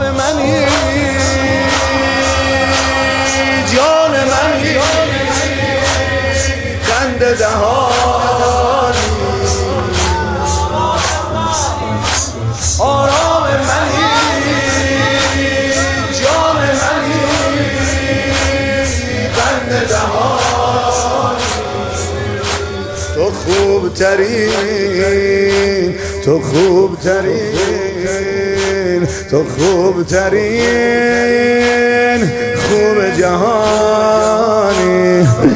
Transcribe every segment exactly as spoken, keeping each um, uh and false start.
منی جان منی خنده دهانی آرام منی جان منی خنده دهانی تو خوب ترین تو خوب ترین تو خوب ترین خوب جهانی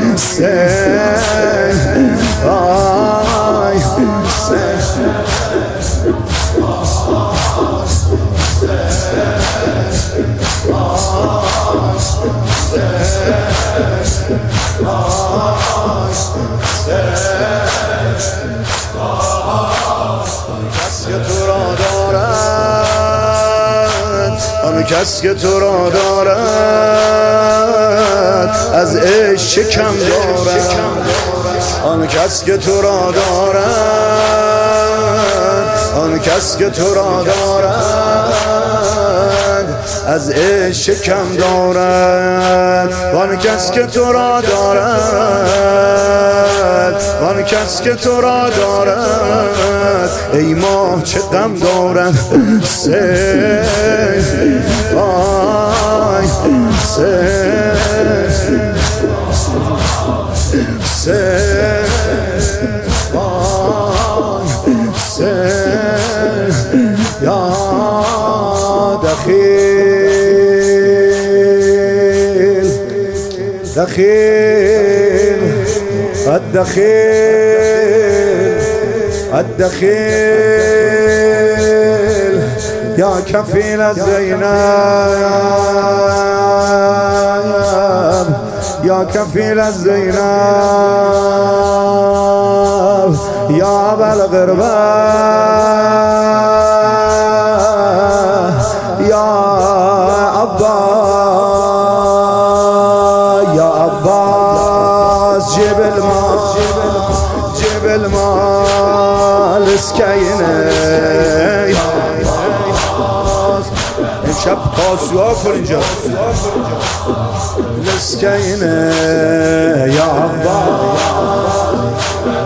سه آی سه آن کس که تو را دارد از عشق چه کم دارد آن کس که تو را دارد آن کس که تو را دارد از عشق چه کم دارد آن کس که تو را دارد آن کس که تو را دارد ای ماه چه غم دارد سه آی سه سه آی سه یا دخیل دخیل الدخيل الدخيل يا كفيل الزينب يا كفيل الزينب يا أبا الغرباء يا أبا يا عباس جيب الماء جيب الماء لسكينه امشب تاسوها کن اینجا لسکینه یا عباس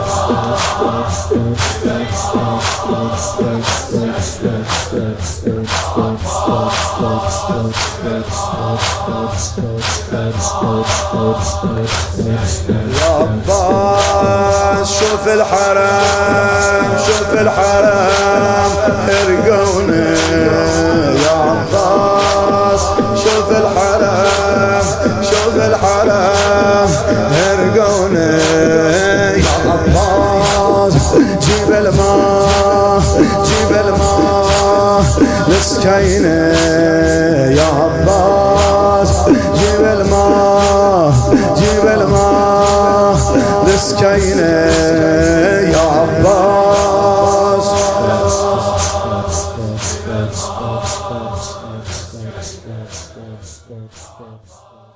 يا عباس شوف الحرام شوف الحرام ارقوني يا عباس شوف الحرام شوف الحرام ارقوني يا عباس جيب الماء جيب الماء لسكينه يا عباس جيب الماء جيب الماء لسكينه يا عباس